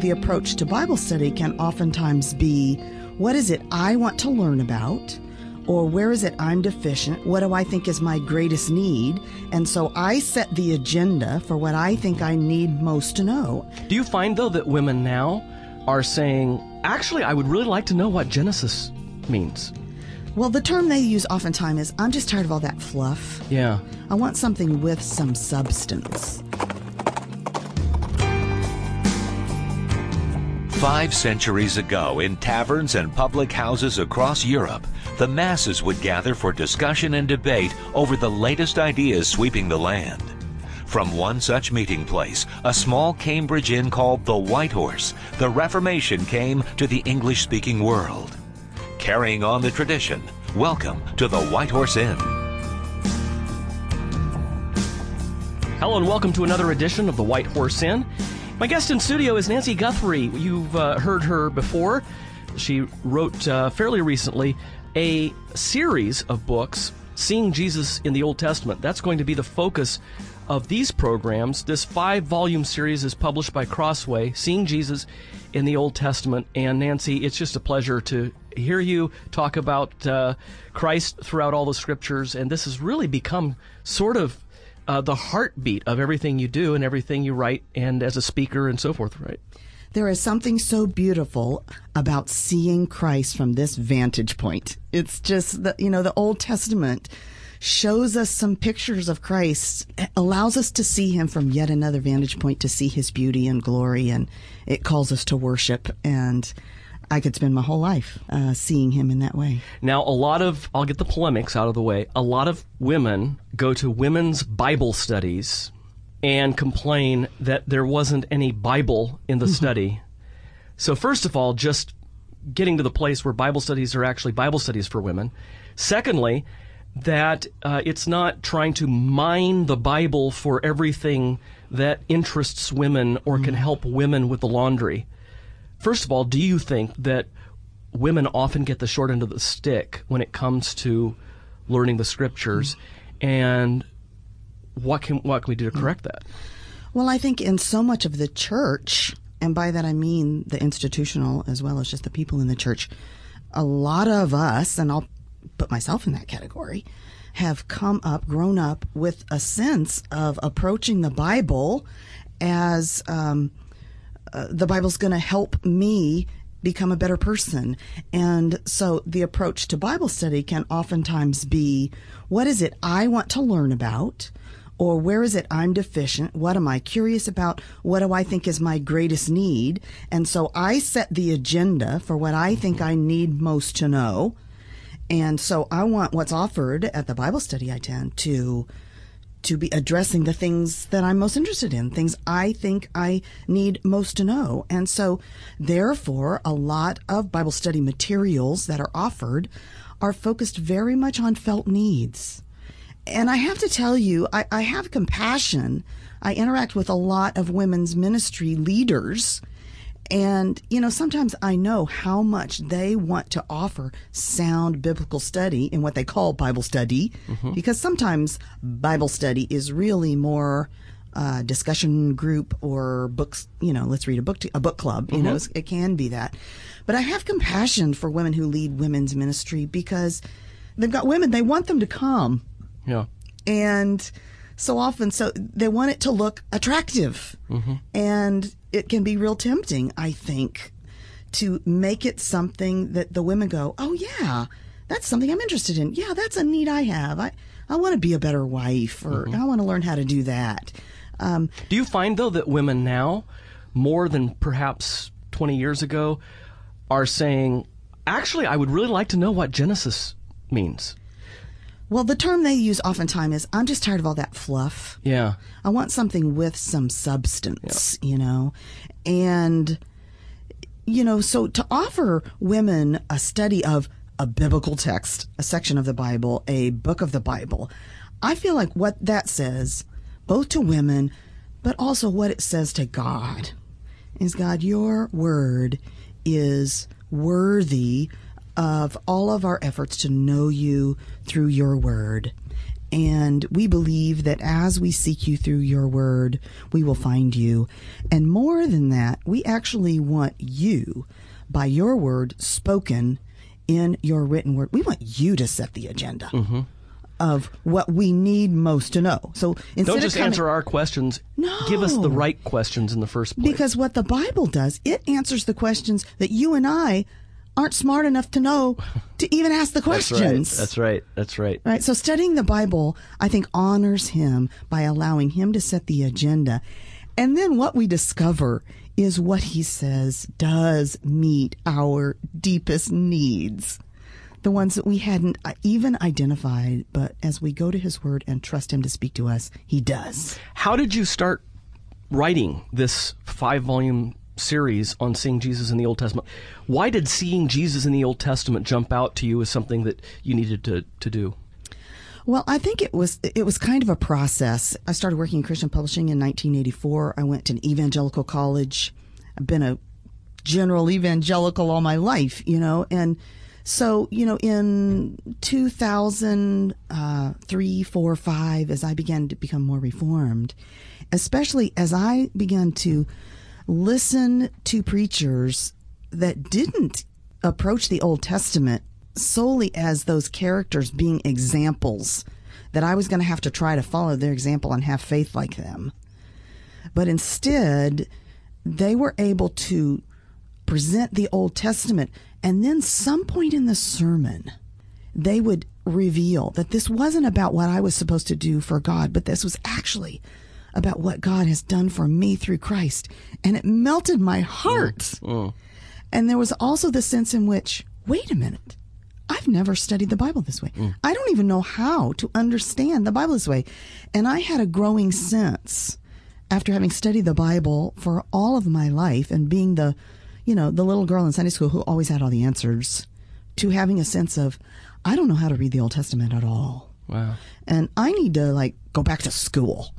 the approach to Bible study can oftentimes be, what is it I want to learn about? Or where is it I'm deficient? What do I think is my greatest need? And so I set the agenda for what I think I need most to know. Do you find, though, that women now are saying, actually, I would really like to know what Genesis means? Well, the term they use oftentimes is, I'm just tired of all that fluff. Yeah. I want something with some substance. 5 centuries ago, in taverns and public houses across Europe, the masses would gather for discussion and debate over the latest ideas sweeping the land. From one such meeting place, a small Cambridge inn called the White Horse, the Reformation came to the English-speaking world. Carrying on the tradition, welcome to the White Horse Inn. Hello and welcome to another edition of the White Horse Inn. My guest in studio is Nancy Guthrie. You've heard her before. She wrote fairly recently a series of books, Seeing Jesus in the Old Testament. That's going to be the focus of these programs. This 5-volume series is published by Crossway, Seeing Jesus in the Old Testament. And Nancy, it's just a pleasure to hear you talk about Christ throughout all the scriptures. And this has really become sort of the heartbeat of everything you do and everything you write and as a speaker and so forth, right? There is something so beautiful about seeing Christ from this vantage point. It's just that, the Old Testament shows us some pictures of Christ, allows us to see him from yet another vantage point, to see his beauty and glory, and it calls us to worship. And I could spend my whole life seeing him in that way. Now, I'll get the polemics out of the way. A lot of women go to women's Bible studies and complain that there wasn't any Bible in the study. So first of all, just getting to the place where Bible studies are actually Bible studies for women. Secondly, that it's not trying to mine the Bible for everything that interests women or can help women with the laundry. First of all, do you think that women often get the short end of the stick when it comes to learning the scriptures? And what can we do to correct that? Well, I think in so much of the church, and by that I mean the institutional as well as just the people in the church, a lot of us, and I'll put myself in that category, have grown up with a sense of approaching the Bible as the Bible's going to help me become a better person. And so the approach to Bible study can oftentimes be, what is it I want to learn about? Or where is it I'm deficient? What am I curious about? What do I think is my greatest need? And so I set the agenda for what I think I need most to know. And so I want what's offered at the Bible study I tend to be addressing the things that I'm most interested in, things I think I need most to know. And so, therefore, a lot of Bible study materials that are offered are focused very much on felt needs. And I have to tell you, I have compassion. I interact with a lot of women's ministry leaders. And, sometimes I know how much they want to offer sound biblical study in what they call Bible study, because sometimes Bible study is really more discussion group or books, let's read a book club, it can be that. But I have compassion for women who lead women's ministry because they've got women, they want them to come. Yeah. And so often, they want it to look attractive. And it can be real tempting, I think, to make it something that the women go, oh, yeah, that's something I'm interested in. Yeah, that's a need I have. I want to be a better wife, or I want to learn how to do that. Do you find, though, that women now, more than perhaps 20 years ago, are saying, actually, I would really like to know what Genesis means? Well, the term they use oftentimes is, I'm just tired of all that fluff. Yeah. I want something with some substance, And, so to offer women a study of a biblical text, a section of the Bible, a book of the Bible, I feel like what that says, both to women, but also what it says to God, is, God, your word is worthy of all of our efforts to know you through your word. And we believe that as we seek you through your word, we will find you. And more than that, we actually want you, by your word spoken in your written word, we want you to set the agenda of what we need most to know. So instead don't just answer our questions. No. Give us the right questions in the first place. Because what the Bible does, it answers the questions that you and I aren't smart enough to know to even ask the questions. That's right. Right. So studying the Bible, I think, honors him by allowing him to set the agenda. And then what we discover is what he says does meet our deepest needs. The ones that we hadn't even identified, but as we go to his word and trust him to speak to us, he does. How did you start writing this 5-volume series on seeing Jesus in the Old Testament? Why did seeing Jesus in the Old Testament jump out to you as something that you needed to do? Well, I think it was kind of a process. I started working in Christian publishing in 1984. I went to an evangelical college. I've been a general evangelical all my life, and so, in 2003, 4, 5, as I began to become more reformed, especially as I began to listen to preachers that didn't approach the Old Testament solely as those characters being examples that I was going to have to try to follow their example and have faith like them. But instead, they were able to present the Old Testament, and then some point in the sermon, they would reveal that this wasn't about what I was supposed to do for God, but this was actually about what God has done for me through Christ. And it melted my heart. And there was also the sense in which, wait a minute, I've never studied the Bible this way. I don't even know how to understand the Bible this way. And I had a growing sense, after having studied the Bible for all of my life and being the little girl in Sunday school who always had all the answers, to having a sense of, I don't know how to read the Old Testament at all. Wow. And I need to go back to school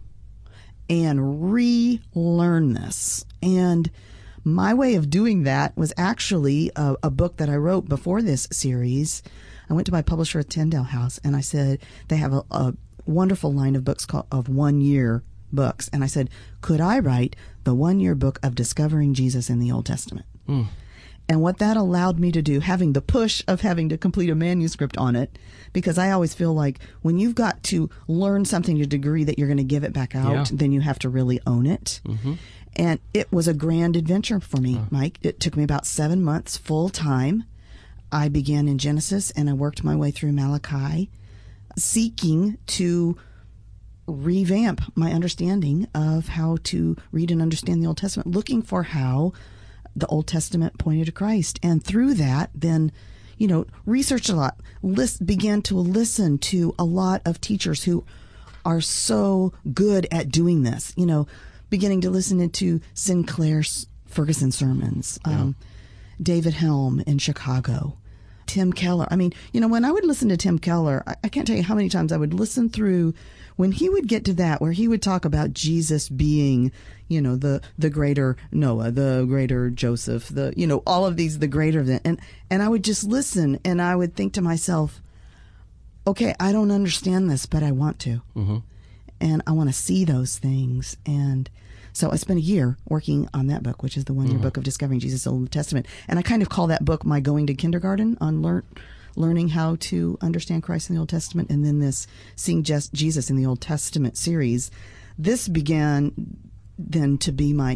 and relearn this. And my way of doing that was actually a book that I wrote before this series. I went to my publisher at Tyndale House, and I said, they have a wonderful line of books of 1-year books. And I said, could I write the 1-year book of discovering Jesus in the Old Testament? And what that allowed me to do, having the push of having to complete a manuscript on it, because I always feel like when you've got to learn something to a degree that you're going to give it back out, then you have to really own it. And it was a grand adventure for me, Mike. It took me about 7 months full time. I began in Genesis and I worked my way through Malachi, seeking to revamp my understanding of how to read and understand the Old Testament, looking for how the Old Testament pointed to Christ. And through that, then, researched a lot, began to listen to a lot of teachers who are so good at doing this, beginning to listen to Sinclair Ferguson sermons, David Helm in Chicago, Tim Keller. I mean, when I would listen to Tim Keller, I can't tell you how many times I would listen through when he would get to that, where he would talk about Jesus being, the greater Noah, the greater Joseph, all of these, the greater than, and I would just listen and I would think to myself, okay, I don't understand this, but I want to. And I want to see those things. And so I spent a year working on that book, which is the 1-year book of Discovering Jesus in the Old Testament. And I kind of call that book my going to kindergarten on learning how to understand Christ in the Old Testament. And then this Seeing Jesus in the Old Testament series, this began then to be my,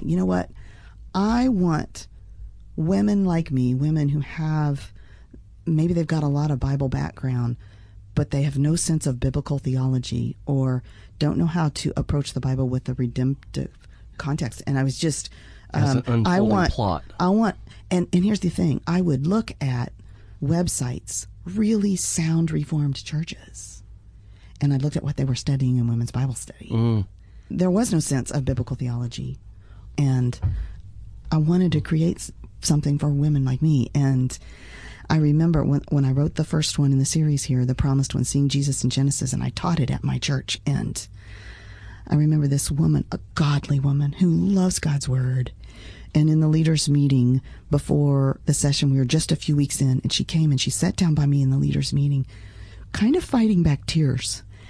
I want women like me, women who have, maybe they've got a lot of Bible background, but they have no sense of biblical theology or don't know how to approach the Bible with a redemptive context. And I was just, as an unfolding plot. And here's the thing, I would look at websites, really sound Reformed churches, and I looked at what they were studying in women's Bible study. There was no sense of biblical theology, and I wanted to create something for women like me. And I remember when I wrote the first one in the series here, the promised one, Seeing Jesus in Genesis, and I taught it at my church. And I remember this woman, a godly woman who loves God's word. And in the leaders' meeting before the session, we were just a few weeks in, and she came and she sat down by me in the leaders' meeting, kind of fighting back tears.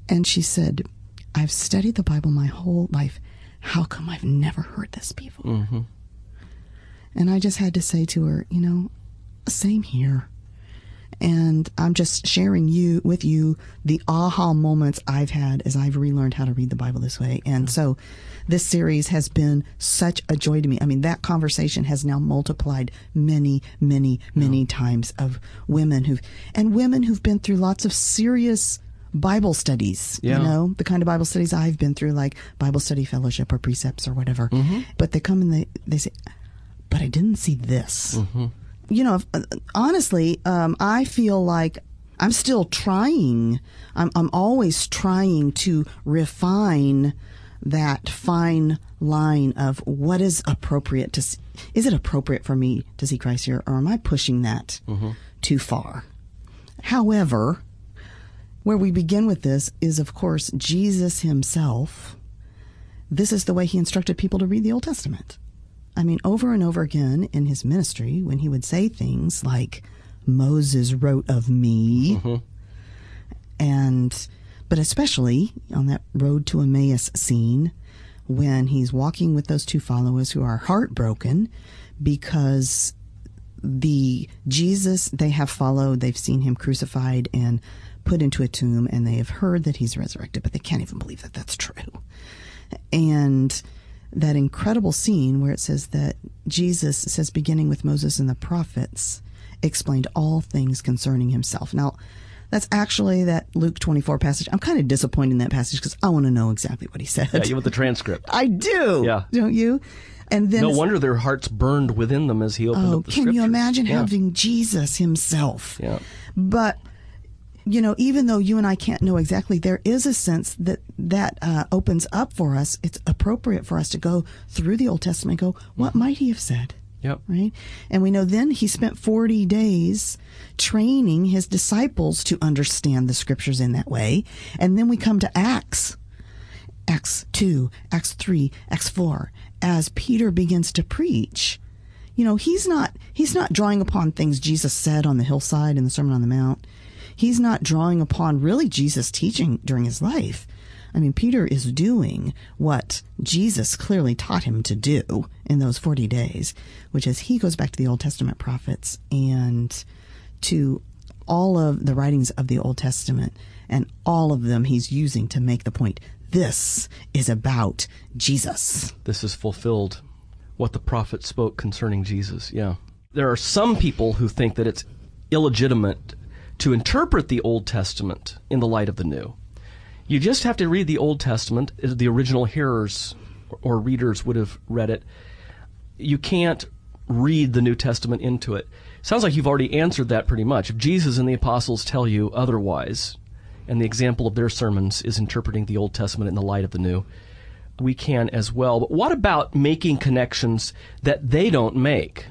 And she said, I've studied the Bible my whole life. How come I've never heard this before? Mm-hmm. And I just had to say to her, same here. And I'm just sharing with you the aha moments I've had as I've relearned how to read the Bible this way. And so this series has been such a joy to me. I mean, that conversation has now multiplied many, many, many times of women who've been through lots of serious Bible studies, the kind of Bible studies I've been through, like Bible Study Fellowship or Precepts or whatever. Mm-hmm. But they come and they say, but I didn't see this. Mm-hmm. Honestly, I feel like I'm still trying. I'm always trying to refine that fine line of what is appropriate to see. Is it appropriate for me to see Christ here, or am I pushing that too far? However, where we begin with this is, of course, Jesus himself. This is the way he instructed people to read the Old Testament. I mean, over and over again in his ministry, when he would say things like, Moses wrote of me, but especially on that road to Emmaus scene, when he's walking with those two followers who are heartbroken because the Jesus they have followed, they've seen him crucified and put into a tomb, and they have heard that he's resurrected, but they can't even believe that that's true. And that incredible scene where it says that Jesus says, beginning with Moses and the prophets, explained all things concerning himself. Now, that's actually that Luke 24 passage. I'm kind of disappointed in that passage because I want to know exactly what he said. Yeah, you want the transcript. I do. Yeah. Don't you? And then no wonder their hearts burned within them as he opened up the scriptures. Can you imagine having Jesus himself? Yeah. But even though you and I can't know exactly, there is a sense that opens up for us. It's appropriate for us to go through the Old Testament and go, what might he have said? Yep. Right? And we know then he spent 40 days training his disciples to understand the scriptures in that way. And then we come to Acts 2, Acts 3, Acts 4, as Peter begins to preach. He's not drawing upon things Jesus said on the hillside in the Sermon on the Mount. He's not drawing upon really Jesus' teaching during his life. I mean, Peter is doing what Jesus clearly taught him to do in those 40 days, which is he goes back to the Old Testament prophets and to all of the writings of the Old Testament, and all of them he's using to make the point, this is about Jesus. This is fulfilled what the prophet spoke concerning Jesus, yeah. There are some people who think that it's illegitimate to interpret the Old Testament in the light of the New. You just have to read the Old Testament as the original hearers or readers would have read it. You can't read the New Testament into it. Sounds like you've already answered that pretty much. If Jesus and the apostles tell you otherwise, and the example of their sermons is interpreting the Old Testament in the light of the New, we can as well. But what about making connections that they don't make?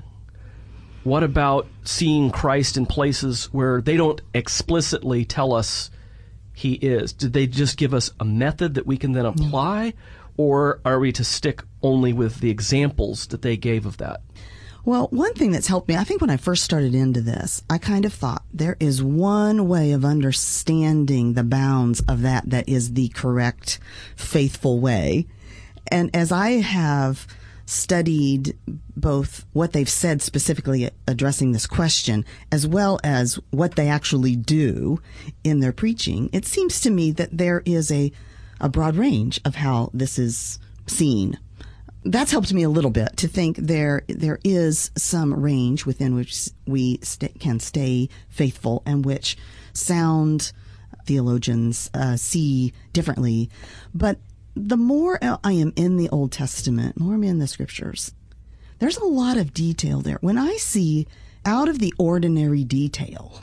What about seeing Christ in places where they don't explicitly tell us he is? Did they just give us a method that we can then apply? Or are we to stick only with the examples that they gave of that? Well, one thing that's helped me, I think when I first started into this, I kind of thought there is one way of understanding the bounds of that is the correct, faithful way. And as I have studied both what they've said specifically addressing this question, as well as what they actually do in their preaching, it seems to me that there is a broad range of how this is seen. That's helped me a little bit to think there is some range within which we can stay faithful and which sound theologians see differently. But the more I am in the Old Testament, the more I'm in the scriptures, there's a lot of detail there. When I see out of the ordinary detail,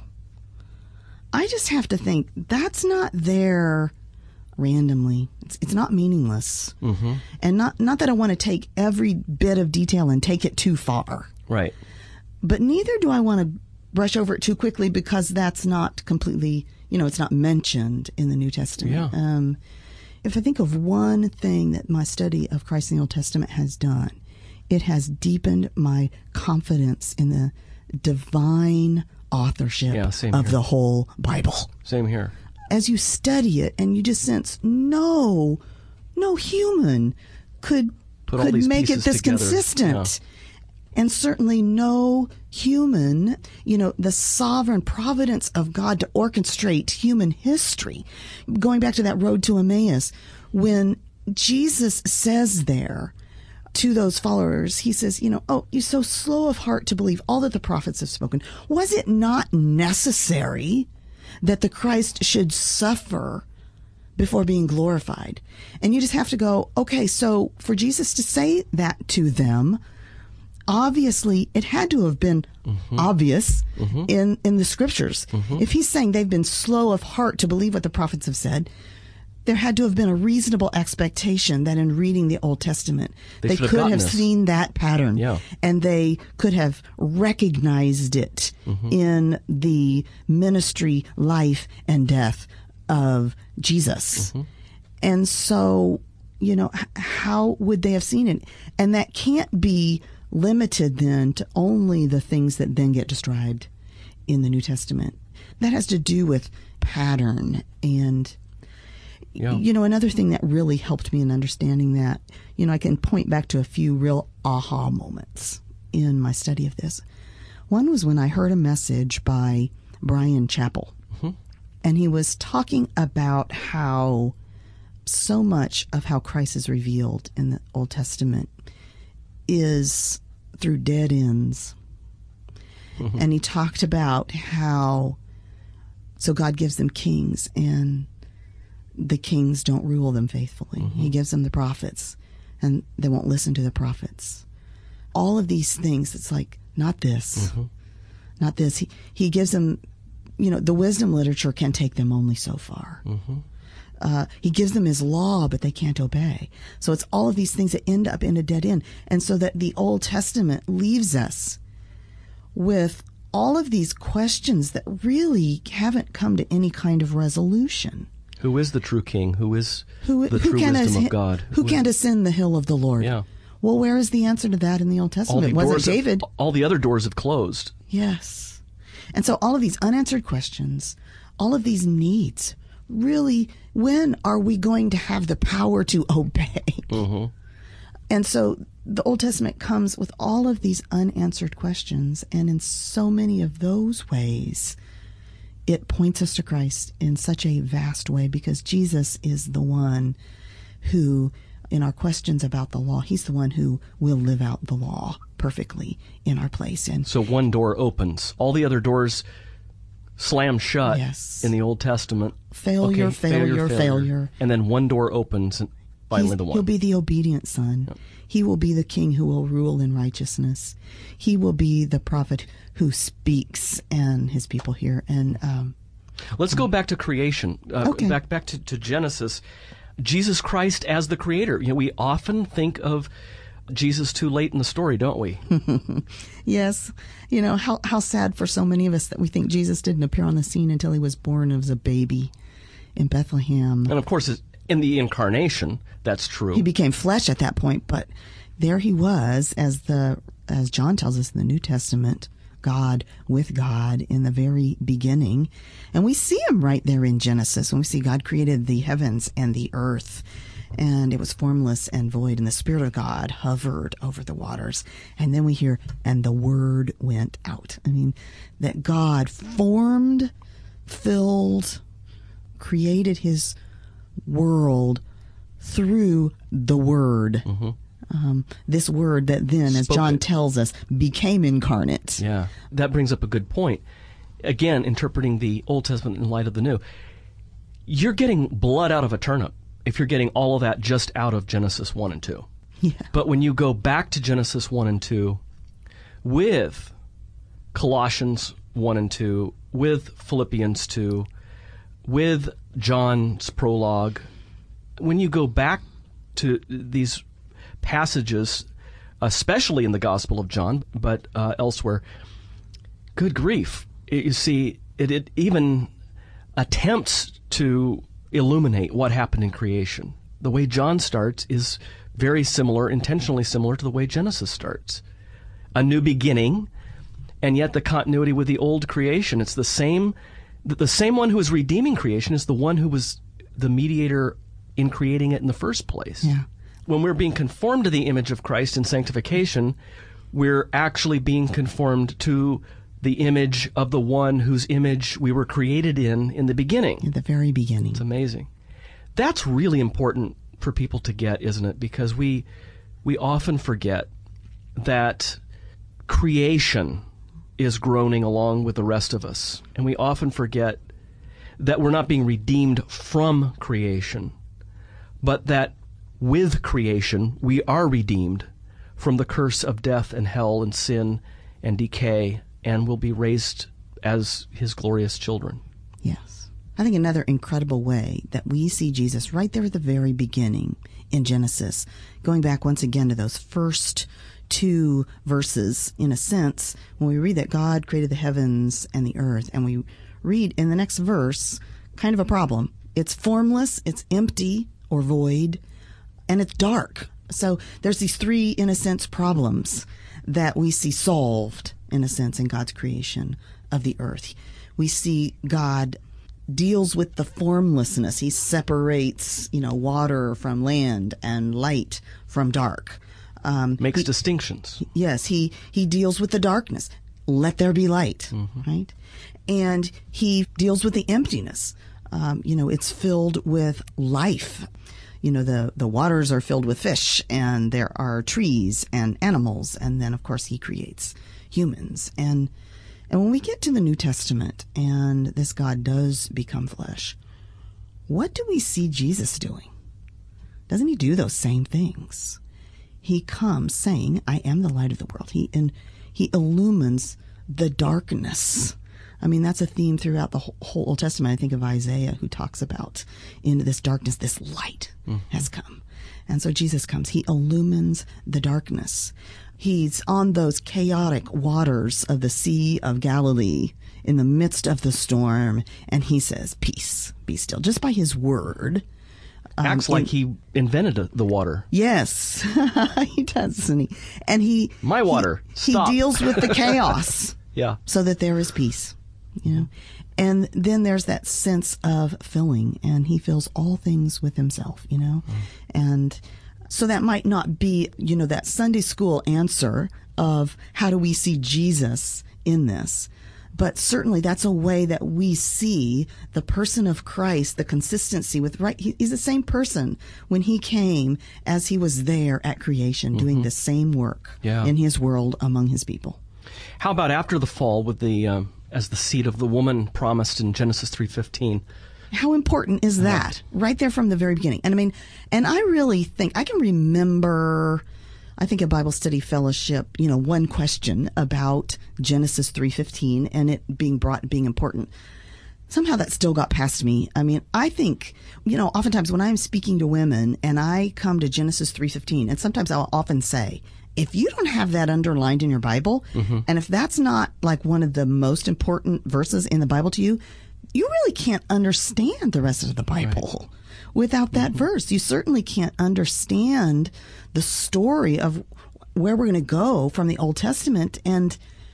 I just have to think that's not there randomly. It's not meaningless. Mm-hmm. And not that I want to take every bit of detail and take it too far. Right. But neither do I want to brush over it too quickly because that's not completely, it's not mentioned in the New Testament. Yeah. If I think of one thing that my study of Christ in the Old Testament has done, it has deepened my confidence in the divine authorship of the whole Bible. Same here. as you study it and you just sense no human could Put all these make it pieces this together. consistent. And certainly no human, the sovereign providence of God to orchestrate human history. Going back to that road to Emmaus, when Jesus says there to those followers, he says, oh, you're so slow of heart to believe all that the prophets have spoken. Was it not necessary that the Christ should suffer before being glorified? And you just have to go, okay, so for Jesus to say that to them, obviously it had to have been obvious in the scriptures. If he's saying they've been slow of heart to believe what the prophets have said, there had to have been a reasonable expectation that in reading the Old Testament, they could have seen that pattern. Yeah. And they could have recognized it in the ministry, life, and death of Jesus. And so, how would they have seen it? And that can't be limited then to only the things that then get described in the New Testament. That has to do with pattern. And another thing that really helped me in understanding that, I can point back to a few real aha moments in my study of this. One was when I heard a message by Brian Chappell, and he was talking about how so much of how Christ is revealed in the Old Testament is through dead ends. And he talked about how, so God gives them kings, and the kings don't rule them faithfully. He gives them the prophets, and they won't listen to the prophets. All of these things, it's like, not this, not this. He gives them, the wisdom literature can take them only so far. He gives them his law, but they can't obey. So it's all of these things that end up in a dead end. And so that the Old Testament leaves us with all of these questions that really haven't come to any kind of resolution. Who is the true king? Who is the true wisdom of God? Who can ascend the hill of the Lord? Yeah. Well, where is the answer to that in the Old Testament? Was it David? All the other doors have closed. Yes. And so all of these unanswered questions, all of these needs, really, when are we going to have the power to obey? And so the Old Testament comes with all of these unanswered questions, and in so many of those ways, it points us to Christ in such a vast way, because Jesus is the one who, in our questions about the law, he's the one who will live out the law perfectly in our place. And so one door opens. All the other doors slam shut in the Old Testament. Failure. And then one door opens, and finally the one. He'll be the obedient son. Yep. He will be the king who will rule in righteousness. He will be the prophet who speaks, and his people hear. And let's go back to creation. Back to Genesis. Jesus Christ as the creator. We often think of Jesus too late in the story, don't we? Yes. How sad for so many of us that we think Jesus didn't appear on the scene until he was born as a baby in Bethlehem. And of course, in the incarnation, that's true. He became flesh at that point, but there he was, as John tells us in the New Testament, God with God in the very beginning. And we see him right there in Genesis when we see God created the heavens and the earth, and it was formless and void, and the Spirit of God hovered over the waters. And then we hear, and the Word went out. I mean, that God formed, filled, created his world through the Word. This Word that then, as John tells us, became incarnate. Yeah, that brings up a good point. Again, interpreting the Old Testament in light of the New. You're getting blood out of a turnip if you're getting all of that just out of Genesis 1 and 2. Yeah. But when you go back to Genesis 1 and 2 with Colossians 1 and 2, with Philippians 2, with John's prologue, when you go back to these passages, especially in the Gospel of John, but elsewhere, good grief. You see, it even attempts to illuminate what happened in creation. The way John starts is very similar, intentionally similar to the way Genesis starts. A new beginning, and yet the continuity with the old creation. It's the same The same one who is redeeming creation is the one who was the mediator in creating it in the first place. Yeah. When we're being conformed to the image of Christ in sanctification, we're actually being conformed to the image of the one whose image we were created in the beginning. At the very beginning. It's amazing. That's really important for people to get, isn't it? Because we often forget that creation is groaning along with the rest of us. And we often forget that we're not being redeemed from creation, but that with creation we are redeemed from the curse of death and hell and sin and decay, and will be raised as his glorious children. Yes. I think another incredible way that we see Jesus right there at the very beginning in Genesis, going back once again to those first 2 verses, in a sense, when we read that God created the heavens and the earth, and we read in the next verse, kind of a problem. It's formless, it's empty or void, and it's dark. So there's these 3, in a sense, problems that we see solved, in a sense, in God's creation of the earth. We see God deals with the formlessness. He separates, water from land and light from dark. Makes distinctions. Yes, he deals with the darkness. Let there be light, right? And he deals with the emptiness. It's filled with life. The waters are filled with fish, and there are trees and animals, and then, of course, he creates humans. And when we get to the New Testament and this God does become flesh, what do we see Jesus doing? Doesn't he do those same things? He comes saying, I am the light of the world. He illumines the darkness. I mean, that's a theme throughout the whole Old Testament. I think of Isaiah, who talks about in this darkness, this light has come. And so Jesus comes. He illumines the darkness. He's on those chaotic waters of the Sea of Galilee in the midst of the storm, and he says, peace, be still, just by his word. Acts like he invented the water. Yes, he does, doesn't he? And my water. Stop. He deals with the chaos. Yeah. So that there is peace, And then there's that sense of filling, and he fills all things with himself, And so that might not be, that Sunday school answer of how do we see Jesus in this. But certainly that's a way that we see the person of Christ, the consistency with, right? He's the same person when he came as he was there at creation, doing the same work in his world among his people. How about after the fall with the as the seed of the woman promised in Genesis 3:15? How important is that? Right there from the very beginning. And I mean, and I really think, I can remember, I think a Bible study fellowship, one question about Genesis 3:15 and it being important. Somehow that still got past me. I mean, I think, oftentimes when I'm speaking to women and I come to Genesis 3:15, and sometimes I'll often say, if you don't have that underlined in your Bible, and if that's not like one of the most important verses in the Bible to you, you really can't understand the rest of the Bible without that verse. You certainly can't understand the story of where we're going to go from the Old Testament and,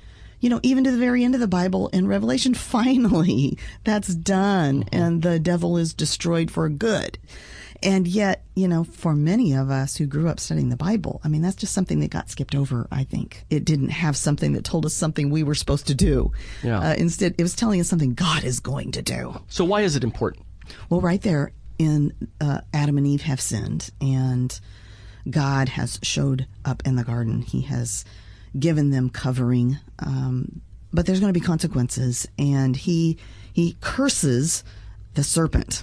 even to the very end of the Bible in Revelation. Finally, that's done and the devil is destroyed for good. And yet, for many of us who grew up studying the Bible, I mean, that's just something that got skipped over, I think. It didn't have something that told us something we were supposed to do. Yeah. Instead, it was telling us something God is going to do. So why is it important? Well, right there in Adam and Eve have sinned, and God has showed up in the garden. He has given them covering, but there's going to be consequences, and he curses the serpent.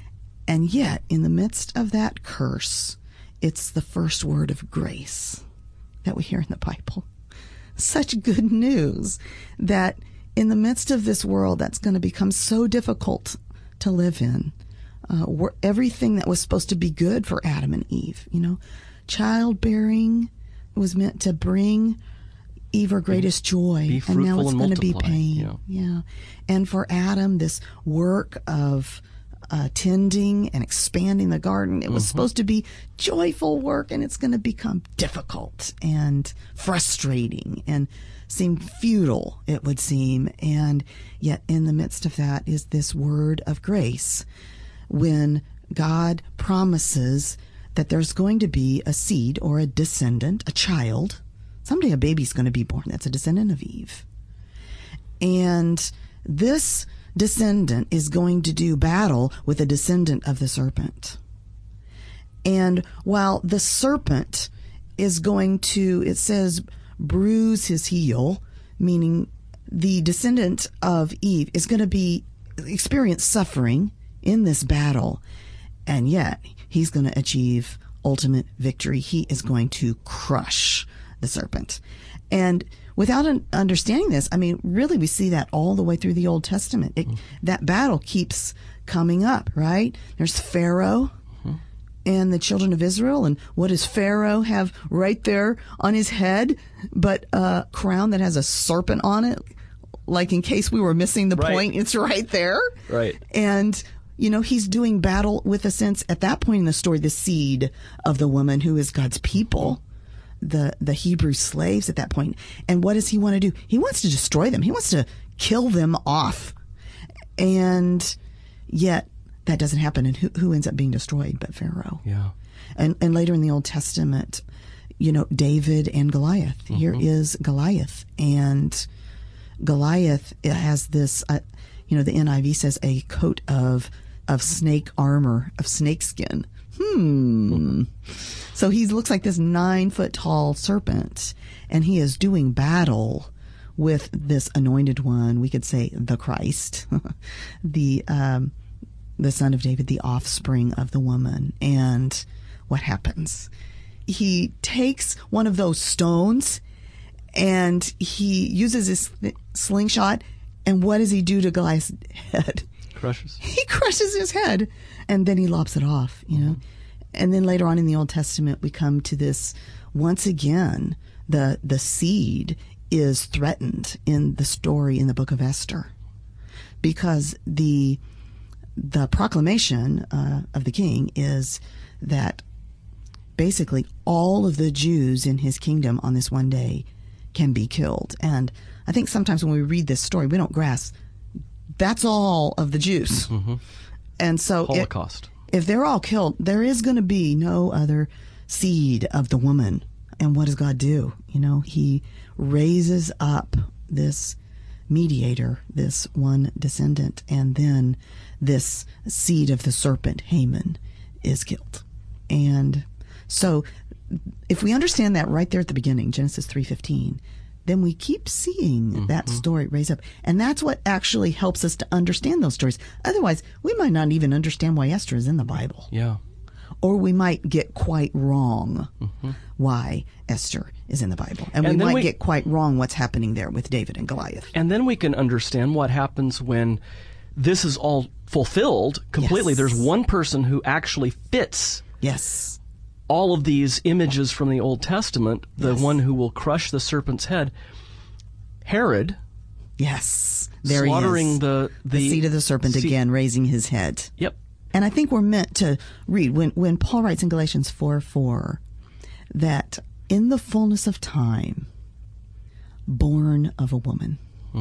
And yet, in the midst of that curse, it's the first word of grace that we hear in the Bible. Such good news that in the midst of this world that's going to become so difficult to live in, where everything that was supposed to be good for Adam and Eve, childbearing was meant to bring Eve her greatest joy, and now it's going to be pain. Yeah. And for Adam, this work of tending and expanding the garden. It was supposed to be joyful work, and it's going to become difficult and frustrating and seem futile, it would seem. And yet in the midst of that is this word of grace when God promises that there's going to be a seed or a descendant, a child. Someday a baby's going to be born that's a descendant of Eve. And this descendant is going to do battle with a descendant of the serpent. And while the serpent is going to, it says, bruise his heel, meaning the descendant of Eve is going to experience suffering in this battle, and yet he's going to achieve ultimate victory. He is going to crush the serpent. And without understanding this, I mean, really, we see that all the way through the Old Testament. That battle keeps coming up, right? There's Pharaoh and the children of Israel. And what does Pharaoh have right there on his head but a crown that has a serpent on it? Like, in case we were missing the point, it's right there. Right. And, he's doing battle with a sense, at that point in the story, the seed of the woman who is God's people. The Hebrew slaves at that point. And what does he want to do? He wants to destroy them. He wants to kill them off. And yet that doesn't happen. And who ends up being destroyed but Pharaoh? Yeah. And later in the Old Testament, David and Goliath. Here is Goliath. And Goliath has this, the NIV says, a coat of snake armor, of snake skin. So he looks like this 9-foot tall serpent, and he is doing battle with this anointed one. We could say the Christ, the son of David, the offspring of the woman. And what happens? He takes one of those stones and he uses his slingshot. And what does he do to Goliath's head? He crushes his head, and then he lops it off, And then later on in the Old Testament, we come to this, once again, the seed is threatened in the story in the book of Esther, because the proclamation of the king is that basically all of the Jews in his kingdom on this one day can be killed. And I think sometimes when we read this story, we don't grasp that's all of the Jews. And so Holocaust. If they're all killed, there is going to be no other seed of the woman. And what does God do? He raises up this mediator, this one descendant, and then this seed of the serpent, Haman, is killed. And so if we understand that right there at the beginning, Genesis 3:15, then we keep seeing that story raise up. And that's what actually helps us to understand those stories. Otherwise, we might not even understand why Esther is in the Bible. Yeah. Or we might get quite wrong why Esther is in the Bible. And we might get quite wrong what's happening there with David and Goliath. And then we can understand what happens when this is all fulfilled completely. Yes. There's one person who actually fits all of these images from the Old Testament, the one who will crush the serpent's head, Herod. Yes, there slaughtering he is. The seed of the serpent again, raising his head. Yep. And I think we're meant to read, when Paul writes in Galatians 4:4, that in the fullness of time, born of a woman.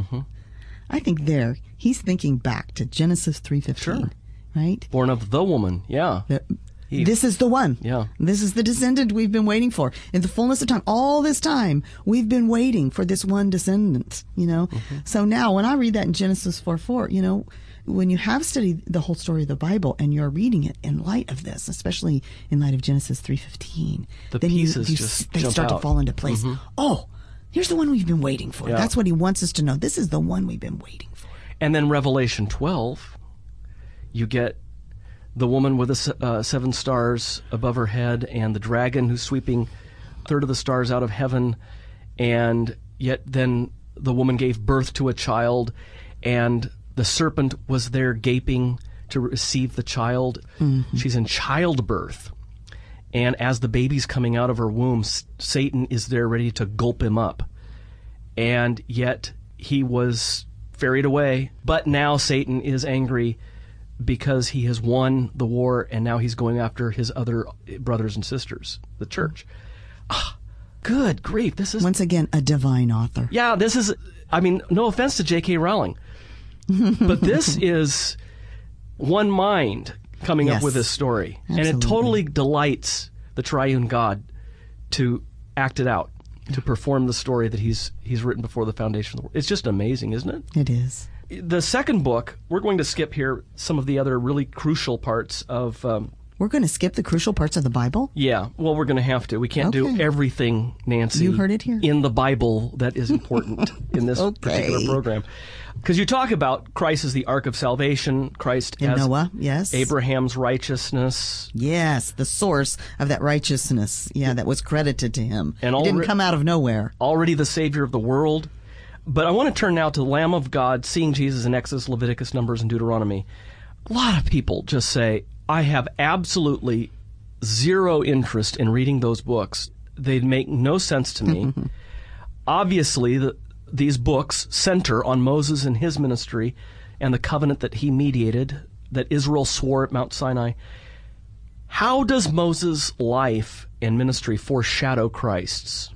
I think there, he's thinking back to Genesis 3:15, right? Born of the woman, This is the one. Yeah. This is the descendant we've been waiting for. In the fullness of time, all this time, we've been waiting for this one descendant, So now when I read that in Genesis 4:4, when you have studied the whole story of the Bible and you're reading it in light of this, especially in light of Genesis 3:15, then they start to fall into place. Oh, here's the one we've been waiting for. Yeah. That's what he wants us to know. This is the one we've been waiting for. And then Revelation 12, you get the woman with the 7 stars above her head, and the dragon who's sweeping a third of the stars out of heaven, and yet then the woman gave birth to a child, and the serpent was there gaping to receive the child. She's in childbirth, and as the baby's coming out of her womb, Satan is there ready to gulp him up, and yet he was ferried away. But now Satan is angry because he has won the war and now he's going after his other brothers and sisters, the church. Good grief. This is, once again, a divine author. yeah, this is, I mean, no offense to J.K. Rowling, but this is one mind coming up Yes. with this story. Absolutely. And it totally delights the triune God to act it out, to perform the story that he's written before the foundation of the world. It's just amazing, isn't it? It is. The second book, we're going to skip here some of the other really crucial parts of... We're going to skip the crucial parts of the Bible? yeah, well, we're going to have to. We can't do Okay. everything, Nancy. You heard it here. In the Bible that is important in this Okay. particular program. Because you talk about Christ as the ark of salvation, Christ In as Noah, yes. Abraham's righteousness. Yes, the source of that righteousness, that was credited to him. And it didn't alre- come out of nowhere. Already the Savior of the world. But I want to turn now to the Lamb of God, seeing Jesus in Exodus, Leviticus, Numbers, and Deuteronomy. A lot of people just say, I have absolutely zero interest in reading those books. They make no sense to me. Obviously, these books center on Moses and his ministry and the covenant that he mediated, that Israel swore at Mount Sinai. How does Moses' life and ministry foreshadow Christ's?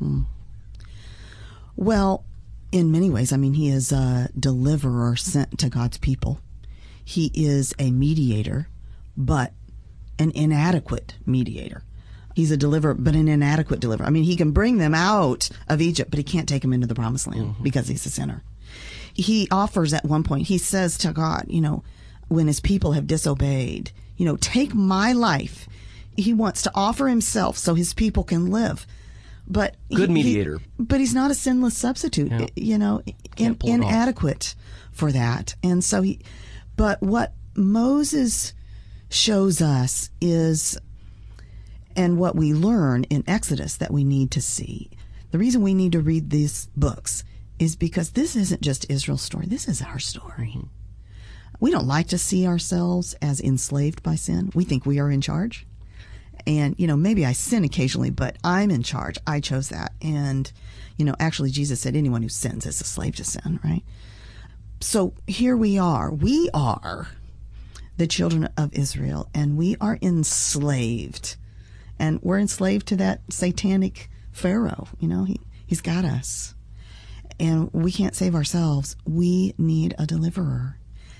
Well, in many ways, he is a deliverer sent to God's people. He is a mediator, but an inadequate mediator. He's a deliverer, but an inadequate deliverer. He can bring them out of Egypt, but he can't take them into the promised land because he's a sinner. He offers at one point, he says to God, when his people have disobeyed, take my life. He wants to offer himself so his people can live. But Good mediator. But he's not a sinless substitute, Can't pull it off. inadequate for that. And so but what Moses shows us is, and what we learn in Exodus that we need to see, the reason we need to read these books is because this isn't just Israel's story. This is our story. Mm-hmm. We don't like to see ourselves as enslaved by sin. We think we are in charge. And, maybe I sin occasionally, but I'm in charge. I chose that. And, actually Jesus said anyone who sins is a slave to sin, right? So here we are. We are the children of Israel, and we are enslaved. And we're enslaved to that satanic Pharaoh. He's got us. And we can't save ourselves. We need a deliverer.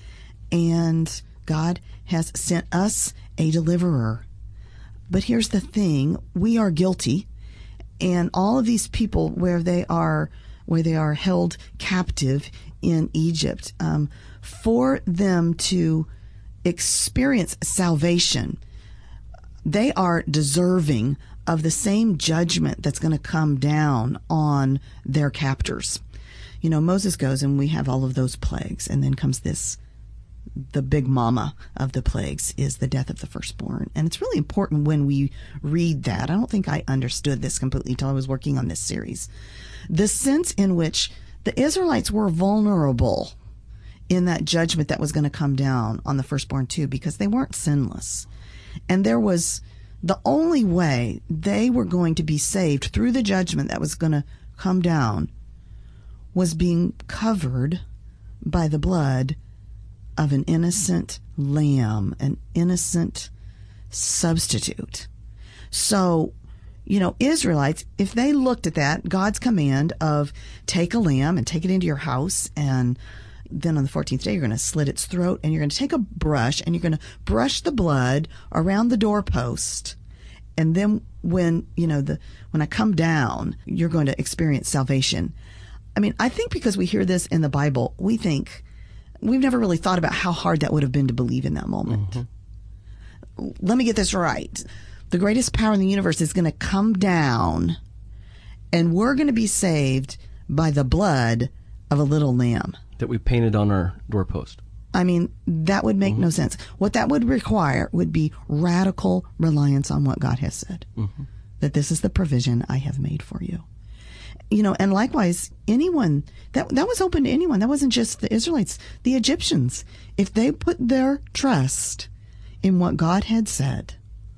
And God has sent us a deliverer. But here's the thing, we are guilty, and all of these people where they are held captive in Egypt, for them to experience salvation, they are deserving of the same judgment that's going to come down on their captors. Moses goes and we have all of those plagues, and then comes the big mama of the plagues is the death of the firstborn. And it's really important when we read that. I don't think I understood this completely until I was working on this series. The sense in which the Israelites were vulnerable in that judgment that was going to come down on the firstborn too, because they weren't sinless. And there was the only way they were going to be saved through the judgment that was going to come down was being covered by the blood of an innocent lamb, an innocent substitute. So, Israelites, if they looked at that, God's command of take a lamb and take it into your house, and then on the 14th day, you're going to slit its throat, and you're going to take a brush, and you're going to brush the blood around the doorpost. And then when I come down, you're going to experience salvation. I think because we hear this in the Bible, we think, we've never really thought about how hard that would have been to believe in that moment. Let me get this right. The greatest power in the universe is going to come down, and we're going to be saved by the blood of a little lamb that we painted on our doorpost. That would make no sense. What that would require would be radical reliance on what God has said. That this is the provision I have made for you. And likewise, anyone, that was open to anyone. That wasn't just the Israelites, the Egyptians. If they put their trust in what God had said,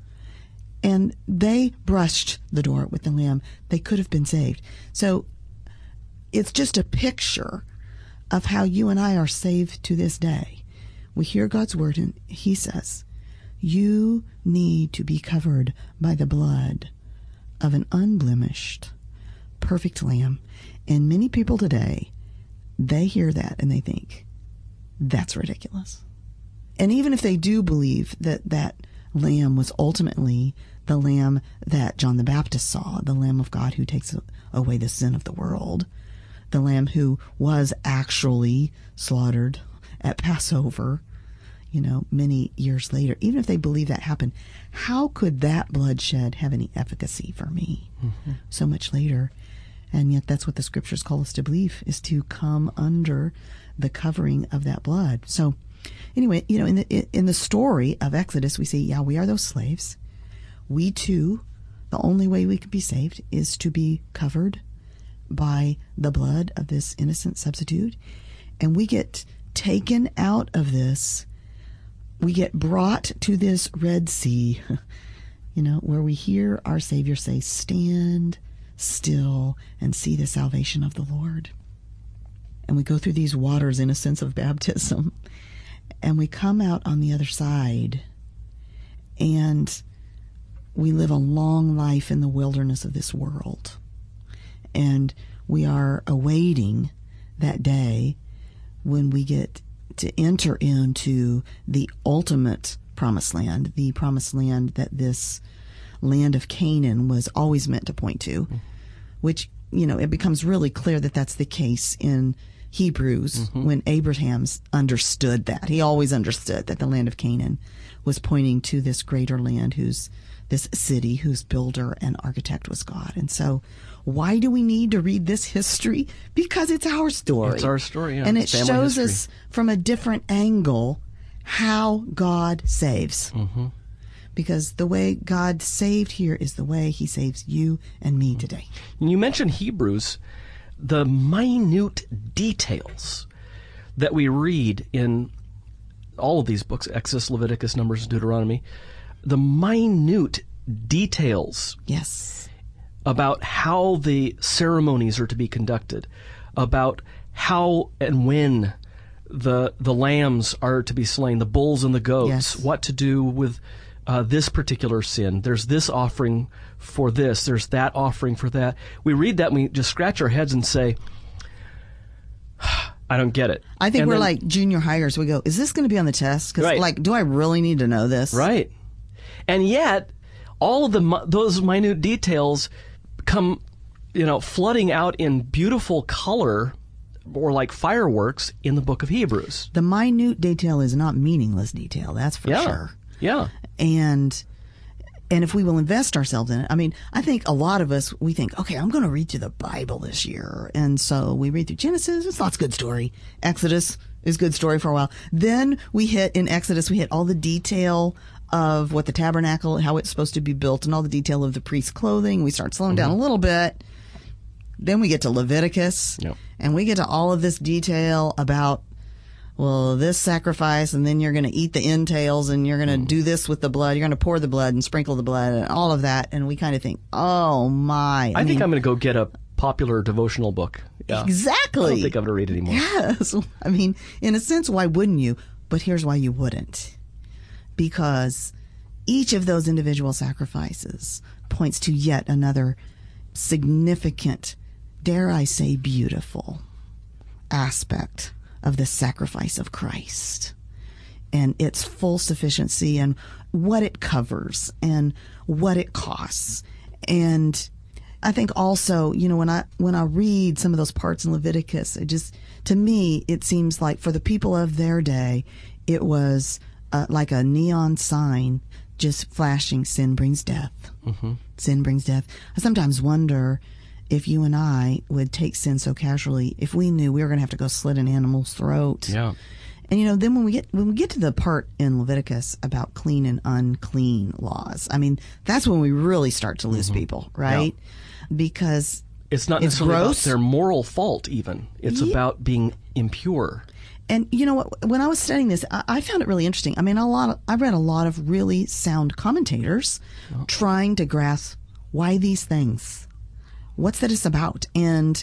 and they brushed the door with the lamb, they could have been saved. So it's just a picture of how you and I are saved to this day. we hear God's word, and he says, you need to be covered by the blood of an unblemished, perfect lamb. And many people today, they hear that and they think, that's ridiculous. And even if they do believe that that lamb was ultimately the lamb that John the Baptist saw, the Lamb of God who takes away the sin of the world, the lamb who was actually slaughtered at Passover, many years later, even if they believe that happened, how could that bloodshed have any efficacy for me so much later? And yet that's what the scriptures call us to believe, is to come under the covering of that blood. So anyway, in the story of Exodus, we see, we are those slaves. We too, the only way we can be saved is to be covered by the blood of this innocent substitute. And we get taken out of this. We get brought to this Red Sea, where we hear our Savior say, stand still and see the salvation of the Lord. And we go through these waters in a sense of baptism, and we come out on the other side, and we live a long life in the wilderness of this world. And we are awaiting that day when we get to enter into the ultimate promised land, the promised land that this land of Canaan was always meant to point to, which, it becomes really clear that that's the case in Hebrews when Abraham's understood that. He always understood that the land of Canaan was pointing to this greater land, this city whose builder and architect was God. And so why do we need to read this history? Because it's our story. It's our story, yeah. And it shows us from a different angle how God saves. Because the way God saved here is the way he saves you and me today. You mentioned Hebrews, the minute details that we read in all of these books, Exodus, Leviticus, Numbers, Deuteronomy, the minute details. Yes. About how the ceremonies are to be conducted, about how and when the lambs are to be slain, the bulls and the goats, yes. What to do with this particular sin. There's this offering for this. There's that offering for that. We read that and we just scratch our heads and say, I don't get it. I think we're like junior hires. We go, is this going to be on the test? Because, do I really need to know this? Right. And yet, all of those minute details come, flooding out in beautiful color or like fireworks in the book of Hebrews. The minute detail is not meaningless detail, that's for sure. Yeah. And if we will invest ourselves in it, I think a lot of us, we think, okay, I'm going to read through the Bible this year. And so we read through Genesis, it's lots of good story. Exodus is good story for a while. Then in Exodus, we hit all the detail of what the tabernacle, how it's supposed to be built, and all the detail of the priest's clothing. We start slowing down a little bit. Then we get to Leviticus, and we get to all of this detail about, this sacrifice, and then you're going to eat the entails, and you're going to do this with the blood. You're going to pour the blood and sprinkle the blood, and all of that. And we kind of think, oh my! I think I'm going to go get a popular devotional book. Yeah. Exactly. I don't think I'm going to read it anymore. Yes, in a sense, why wouldn't you? But here's why you wouldn't. Because each of those individual sacrifices points to yet another significant, dare I say, beautiful aspect of the sacrifice of Christ and its full sufficiency and what it covers and what it costs. And I think also, when I read some of those parts in Leviticus, to me, it seems like for the people of their day, it was like a neon sign just flashing, sin brings death. Sin brings death. I sometimes wonder if you and I would take sin so casually if we knew we were going to have to go slit an animal's throat. Yeah. And then when we get to the part in Leviticus about clean and unclean laws, that's when we really start to lose people, right? Yeah. Because it's not necessarily about their moral fault even. It's about being impure. And you know what? When I was studying this, I found it really interesting. I read a lot of really sound commentators trying to grasp why these things, what's that it's about. And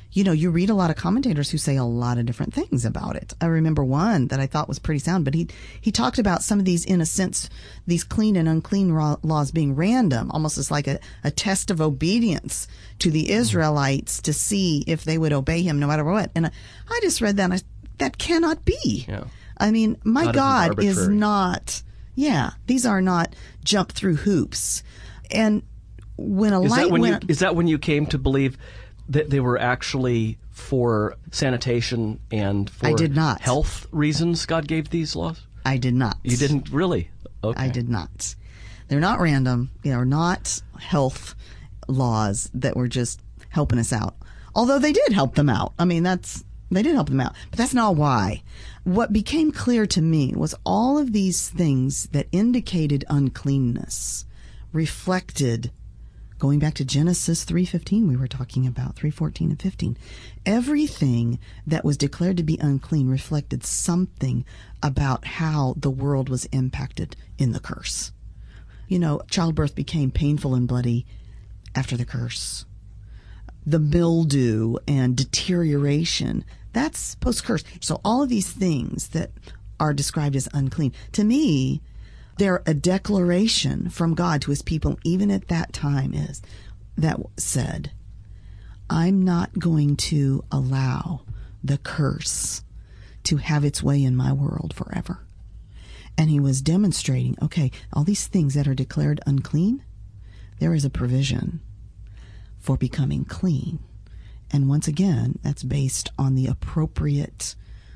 you read a lot of commentators who say a lot of different things about it. I remember one that I thought was pretty sound, but he talked about some of these, in a sense, these clean and unclean laws being random, almost as like a test of obedience to the Israelites to see if they would obey him no matter what. And I just read that, and that cannot be. Yeah. I mean, my God is arbitrary. not, these are not jump through hoops. And when a Is light is that when you came to believe that they were actually for sanitation and for I did not. health reasons God gave these laws? I did not. You didn't really? Okay. I did not. They're not random. They are not health laws that were just helping us out. Although they did help them out. I mean, they did help them out. But that's not why. What became clear to me was all of these things that indicated uncleanness reflected, going back to Genesis 3:15, we were talking about 3:14 and 15. Everything that was declared to be unclean reflected something about how the world was impacted in the curse. Childbirth became painful and bloody after the curse. The mildew and deterioration, that's post-curse. So all of these things that are described as unclean, to me, they're a declaration from God to his people, even at that time, is that said, I'm not going to allow the curse to have its way in my world forever. And he was demonstrating, okay, all these things that are declared unclean, there is a provision for becoming clean. And once again, that's based on the appropriate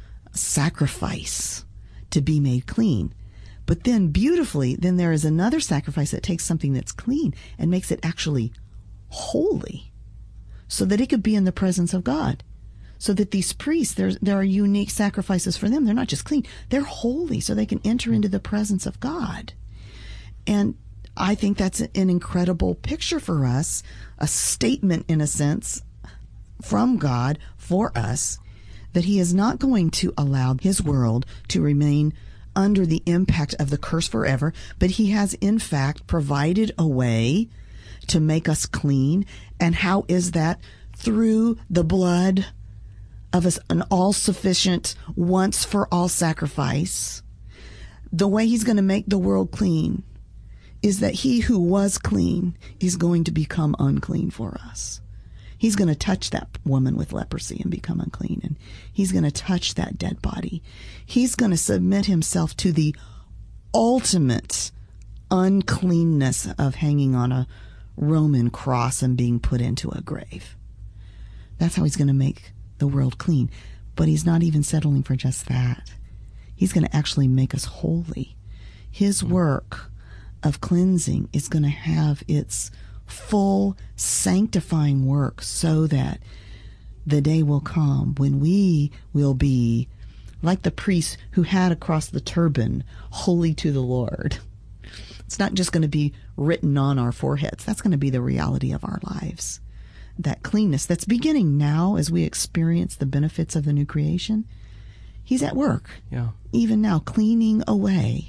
sacrifice to be made clean. But then beautifully, then there is another sacrifice that takes something that's clean and makes it actually holy so that it could be in the presence of God. So that these priests, there are unique sacrifices for them. They're not just clean, they're holy so they can enter into the presence of God. And I think that's an incredible picture for us, a statement in a sense from God for us that he is not going to allow his world to remain under the impact of the curse forever, but he has in fact provided a way to make us clean. And how is that? Through the blood of an all-sufficient, once-for-all sacrifice. The way he's going to make the world clean is that he who was clean is going to become unclean for us. He's going to touch that woman with leprosy and become unclean. And he's going to touch that dead body. He's going to submit himself to the ultimate uncleanness of hanging on a Roman cross and being put into a grave. That's how he's going to make the world clean. But he's not even settling for just that. He's going to actually make us holy. His work of cleansing is going to have its full sanctifying work so that the day will come when we will be like the priest who had across the turban, holy to the Lord. It's not just going to be written on our foreheads. That's going to be the reality of our lives. That cleanness that's beginning now as we experience the benefits of the new creation. He's at work, even now, cleaning away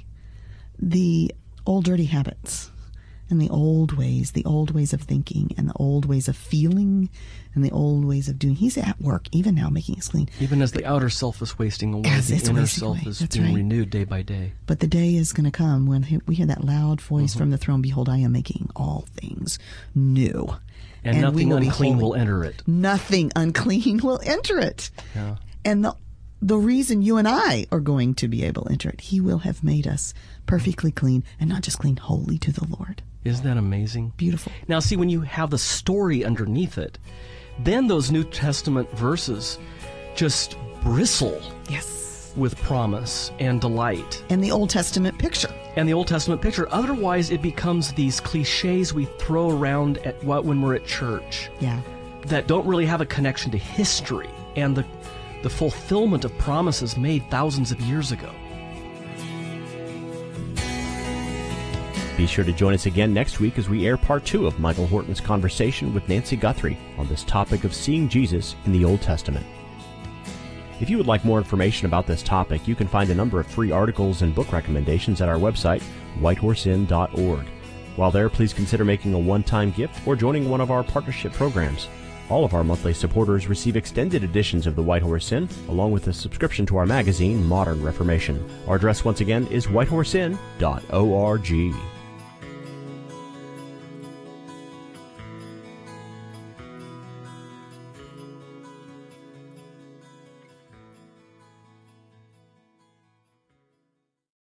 the old dirty habits and the old ways of thinking and the old ways of feeling and the old ways of doing. He's at work even now making us clean. Even as the outer self is wasting away, the inner self is being renewed day by day. But the day is going to come when we hear that loud voice from the throne, behold, I am making all things new. And nothing unclean will enter it. Nothing unclean will enter it. Yeah. And the reason you and I are going to be able to enter it, he will have made us perfectly clean, and not just clean, holy to the Lord. Isn't that amazing? Beautiful. Now, see, when you have the story underneath it, then those New Testament verses just bristle with promise and delight. And the Old Testament picture. Otherwise, it becomes these cliches we throw around when we're at church that don't really have a connection to history and the fulfillment of promises made thousands of years ago. Be sure to join us again next week as we air part 2 of Michael Horton's conversation with Nancy Guthrie on this topic of seeing Jesus in the Old Testament. If you would like more information about this topic, you can find a number of free articles and book recommendations at our website, whitehorseinn.org. While there, please consider making a one-time gift or joining one of our partnership programs. All of our monthly supporters receive extended editions of the White Horse Inn, along with a subscription to our magazine, Modern Reformation. Our address once again is whitehorseinn.org.